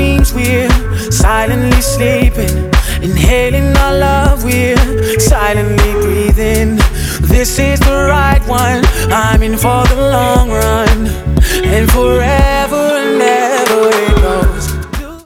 dreams, we're silently sleeping, inhaling our love, we're silently breathing. This is the right one, I'm in for the long run and forever.